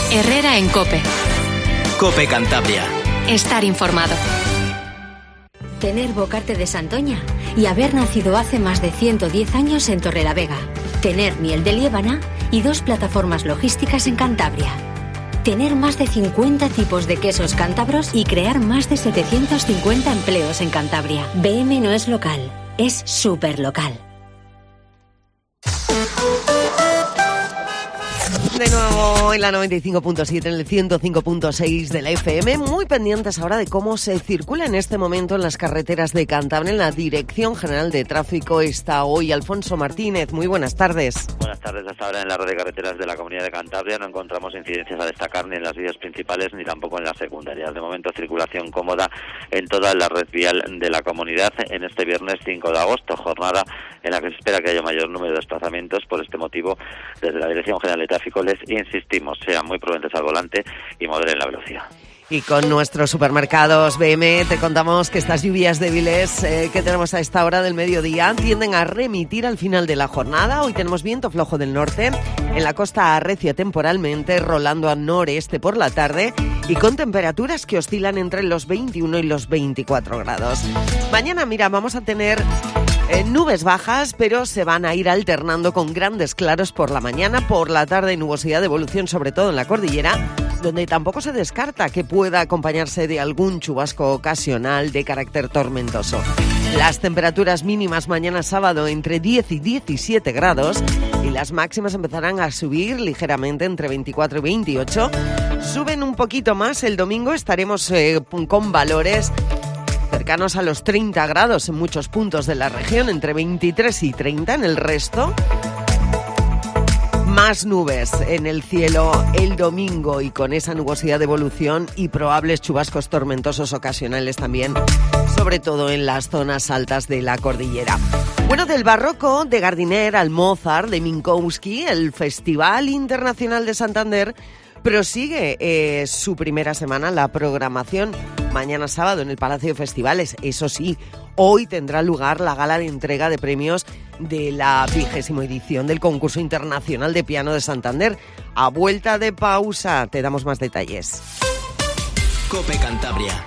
Herrera en COPE. COPE Cantabria. Estar informado. Tener Bocarte de Santoña y haber nacido hace más de 110 años en Torrelavega. Tener miel de Liébana y 2 plataformas logísticas en Cantabria. Tener más de 50 tipos de quesos cántabros y crear más de 750 empleos en Cantabria. BM no es local, es superlocal. De nuevo en la 95.7, en el 105.6 de la FM, muy pendientes ahora de cómo se circula en este momento en las carreteras de Cantabria. En la Dirección General de Tráfico está hoy Alfonso Martínez. Muy buenas tardes. Buenas tardes. Hasta ahora en la red de carreteras de la Comunidad de Cantabria no encontramos incidencias a destacar ni en las vías principales ni tampoco en las secundarias. De momento, circulación cómoda en toda la red vial de la comunidad en este viernes 5 de agosto, jornada en la que se espera que haya mayor número de desplazamientos. Por este motivo, desde la Dirección General de Tráfico les insistimos, sean muy prudentes al volante y moderen la velocidad. Y con nuestros supermercados BM te contamos que estas lluvias débiles que tenemos a esta hora del mediodía tienden a remitir al final de la jornada. Hoy tenemos viento flojo del norte, en la costa arrecia temporalmente, rolando al noreste por la tarde y con temperaturas que oscilan entre los 21 y los 24 grados. Mañana, vamos a tener nubes bajas, pero se van a ir alternando con grandes claros por la mañana. Por la tarde, nubosidad de evolución, sobre todo en la cordillera, donde tampoco se descarta que pueda acompañarse de algún chubasco ocasional de carácter tormentoso. Las temperaturas mínimas mañana sábado entre 10 y 17 grados y las máximas empezarán a subir ligeramente entre 24 y 28. Suben un poquito más el domingo, estaremos con valores cercanos a los 30 grados en muchos puntos de la región, entre 23 y 30 en el resto. Más nubes en el cielo el domingo y con esa nubosidad de evolución y probables chubascos tormentosos ocasionales también, sobre todo en las zonas altas de la cordillera. Bueno, del barroco, de Gardiner al Mozart, de Minkowski, el Festival Internacional de Santander prosigue su primera semana. La programación mañana sábado en el Palacio de Festivales. Eso sí, hoy tendrá lugar la gala de entrega de premios de la 20ª edición del Concurso Internacional de Piano de Santander. A vuelta de pausa te damos más detalles. COPE Cantabria.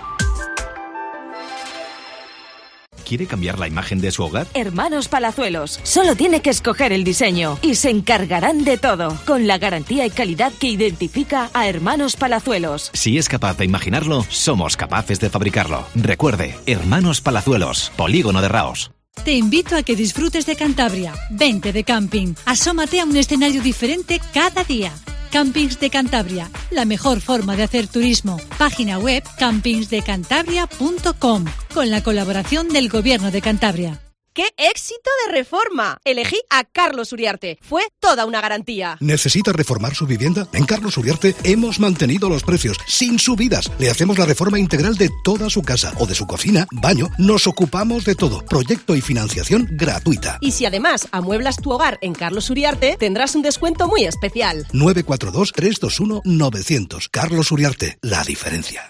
¿Quiere cambiar la imagen de su hogar? Hermanos Palazuelos. Solo tiene que escoger el diseño y se encargarán de todo, con la garantía y calidad que identifica a Hermanos Palazuelos. Si es capaz de imaginarlo, somos capaces de fabricarlo. Recuerde, Hermanos Palazuelos, Polígono de Raos. Te invito a que disfrutes de Cantabria. Vente de camping. Asómate a un escenario diferente cada día. Campings de Cantabria, la mejor forma de hacer turismo. Página web campingsdecantabria.com, con la colaboración del Gobierno de Cantabria. ¡Qué éxito de reforma! Elegí a Carlos Uriarte. Fue toda una garantía. ¿Necesita reformar su vivienda? En Carlos Uriarte hemos mantenido los precios sin subidas. Le hacemos la reforma integral de toda su casa o de su cocina, baño. Nos ocupamos de todo. Proyecto y financiación gratuita. Y si además amueblas tu hogar en Carlos Uriarte, tendrás un descuento muy especial. 942-321-900. Carlos Uriarte, la diferencia.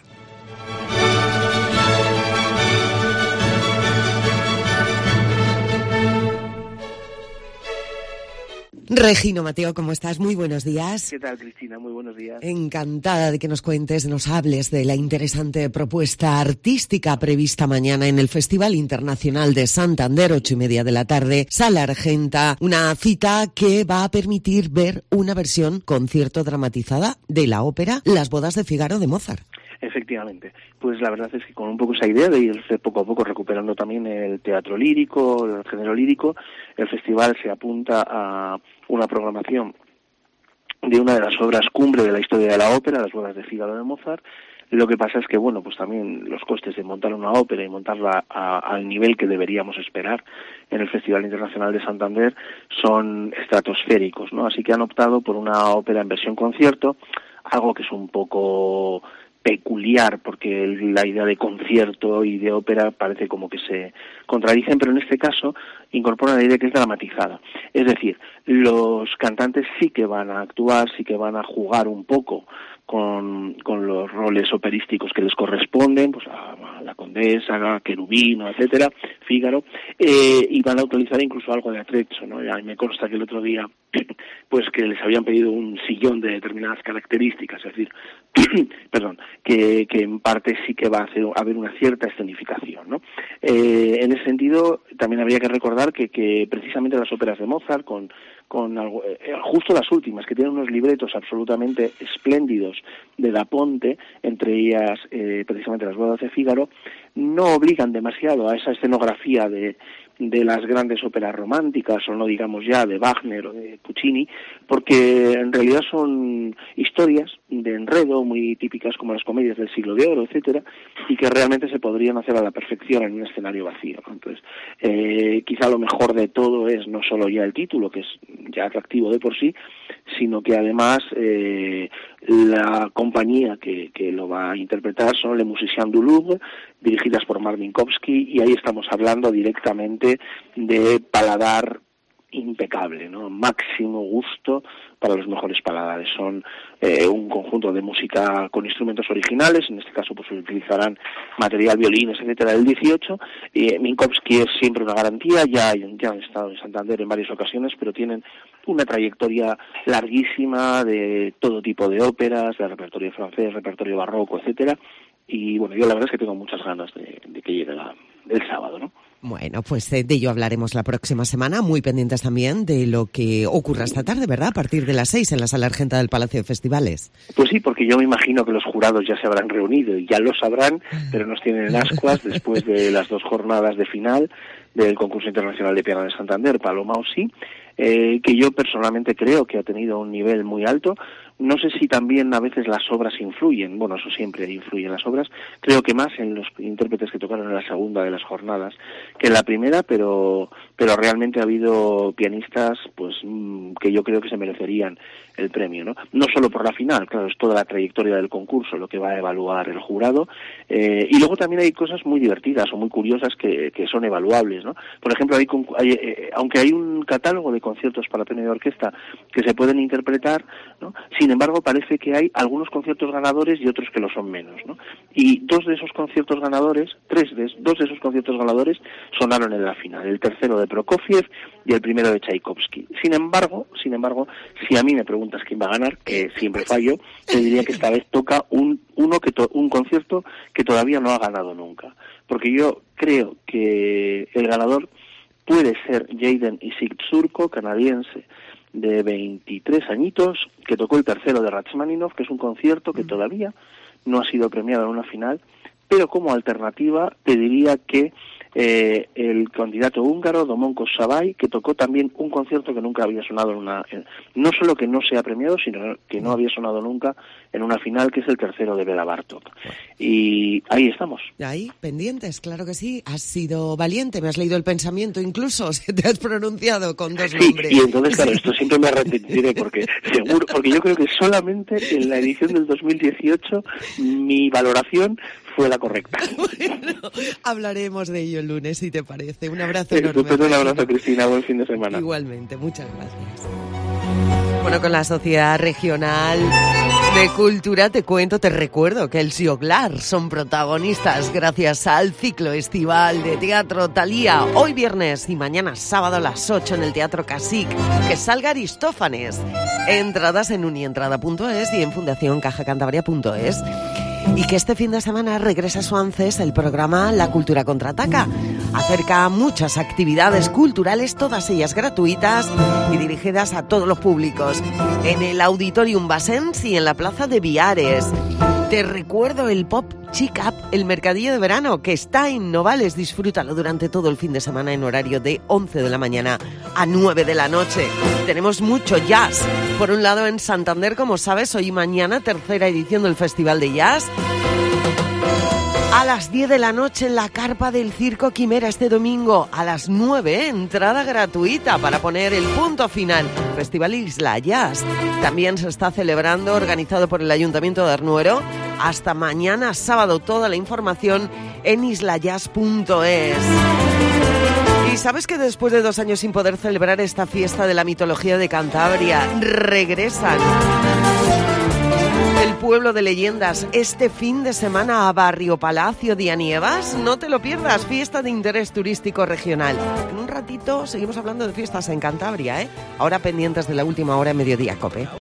Regino Mateo, ¿cómo estás? Muy buenos días. ¿Qué tal, Cristina? Muy buenos días. Encantada de que nos cuentes, nos hables de la interesante propuesta artística prevista mañana en el Festival Internacional de Santander, 8:30 de la tarde, Sala Argenta, una cita que va a permitir ver una versión concierto dramatizada de la ópera Las bodas de Figaro de Mozart. Efectivamente, pues la verdad es que con un poco esa idea de irse poco a poco recuperando también el teatro lírico, el género lírico, el festival se apunta a una programación de una de las obras cumbre de la historia de la ópera, Las bodas de Figaro de Mozart. Lo que pasa es que, bueno, pues también los costes de montar una ópera y montarla al nivel que deberíamos esperar en el Festival Internacional de Santander son estratosféricos, ¿no? Así que han optado por una ópera en versión concierto, algo que es un poco peculiar, porque la idea de concierto y de ópera parece como que se contradicen, pero en este caso incorporan la idea que es dramatizada. Es decir, los cantantes sí que van a actuar, sí que van a jugar un poco con los roles operísticos que les corresponden, pues a la Condesa, a Cherubino, etcétera, Fígaro, y van a utilizar incluso algo de atrezzo, ¿no? Ya me consta que el otro día, pues que les habían pedido un sillón de determinadas características, es decir, perdón, que en parte sí que va a haber una cierta escenificación, ¿no? En ese sentido, también habría que recordar que precisamente las óperas de Mozart, con algo, justo las últimas, que tienen unos libretos absolutamente espléndidos de Da Ponte, entre ellas precisamente las bodas de Fígaro, no obligan demasiado a esa escenografía de las grandes óperas románticas, o no digamos ya de Wagner o de Puccini, porque en realidad son historias de enredo muy típicas como las comedias del Siglo de Oro, etcétera, y que realmente se podrían hacer a la perfección en un escenario vacío, ¿no? Entonces, quizá lo mejor de todo es no solo ya el título, que es ya atractivo de por sí, sino que además la compañía que lo va a interpretar son Les Musiciens du Louvre, dirigidas por Mark Minkowski, y ahí estamos hablando directamente de paladar impecable, ¿no? Máximo gusto para los mejores paladares. Son un conjunto de música con instrumentos originales, en este caso pues utilizarán material, violines, etcétera, del 18. Minkowski es siempre una garantía, ya han estado en Santander en varias ocasiones, pero tienen una trayectoria larguísima de todo tipo de óperas, de repertorio francés, repertorio barroco, etcétera. Y bueno, yo la verdad es que tengo muchas ganas de que llegue el sábado, ¿no? Bueno, pues de ello hablaremos la próxima semana, muy pendientes también de lo que ocurra esta tarde, ¿verdad? A partir de las 6 en la Sala Argenta del Palacio de Festivales. Pues sí, porque yo me imagino que los jurados ya se habrán reunido y ya lo sabrán, pero nos tienen en ascuas después de las 2 jornadas de final del Concurso Internacional de Piano de Santander, Paloma Osí, que yo personalmente creo que ha tenido un nivel muy alto. No sé si también a veces las obras influyen, bueno, eso siempre influye en las obras, creo que más en los intérpretes que tocaron en la segunda de las jornadas que en la primera, pero realmente ha habido pianistas pues que yo creo que se merecerían el premio, ¿no? No solo por la final, claro, es toda la trayectoria del concurso lo que va a evaluar el jurado, y luego también hay cosas muy divertidas o muy curiosas que son evaluables, ¿no? Por ejemplo, aunque hay un catálogo de conciertos para piano y orquesta que se pueden interpretar, ¿no? Sin embargo, parece que hay algunos conciertos ganadores y otros que lo son menos, ¿no? Y dos de esos conciertos ganadores sonaron en la final, el tercero de Prokofiev y el primero de Tchaikovsky. Sin embargo, si a mí me preguntas quién va a ganar, que siempre fallo, te diría que esta vez toca un concierto que todavía no ha ganado nunca, porque yo creo que el ganador puede ser Jaden Isik-Tsurko, canadiense, de 23 añitos, que tocó el tercero de Rachmaninoff, que es un concierto que todavía no ha sido premiado en una final, pero como alternativa te diría que el candidato húngaro Domonkos Szabály, que tocó también un concierto que nunca había sonado no solo que no se ha premiado, sino que no había sonado nunca en una final, que es el tercero de Béla Bartók. Y ahí estamos. Ahí, pendientes, claro que sí. Has sido valiente, me has leído el pensamiento, incluso te has pronunciado con 2 nombres. Sí, y entonces, claro, esto siempre me arrepentiré, porque yo creo que solamente en la edición del 2018 mi valoración fue la correcta. Bueno, hablaremos de ello el lunes, si te parece. Un abrazo enorme. Un abrazo, Cristina. Buen fin de semana. Igualmente, muchas gracias. Bueno, con la Sociedad Regional de Cultura te recuerdo que el Sioglar son protagonistas gracias al ciclo estival de Teatro Thalía, hoy viernes y mañana sábado a las 8 en el Teatro Casic. Que salga Aristófanes. Entradas en unientrada.es y en fundacioncajacantabria.es. Y que este fin de semana regresa a su ANCES el programa La Cultura Contraataca. Acerca muchas actividades culturales, todas ellas gratuitas y dirigidas a todos los públicos. En el Auditorium Bassens y en la Plaza de Viares. Te recuerdo el Pop Chic Up, el mercadillo de verano que está en Novales. Disfrútalo durante todo el fin de semana en horario de 11 de la mañana a 9 de la noche. Tenemos mucho jazz. Por un lado en Santander, como sabes, hoy y mañana, tercera edición del Festival de Jazz. A las 10 de la noche en la carpa del Circo Quimera este domingo. A las 9, entrada gratuita para poner el punto final. Festival Isla Jazz. También se está celebrando, organizado por el Ayuntamiento de Arnuero. Hasta mañana sábado, toda la información en islayazz.es. Y sabes que después de 2 años sin poder celebrar esta fiesta de la mitología de Cantabria, regresan del pueblo de leyendas este fin de semana a Barrio Palacio de Anievas. No te lo pierdas, fiesta de interés turístico regional. En un ratito seguimos hablando de fiestas en Cantabria, ¿eh? Ahora pendientes de la última hora en Mediodía, COPE.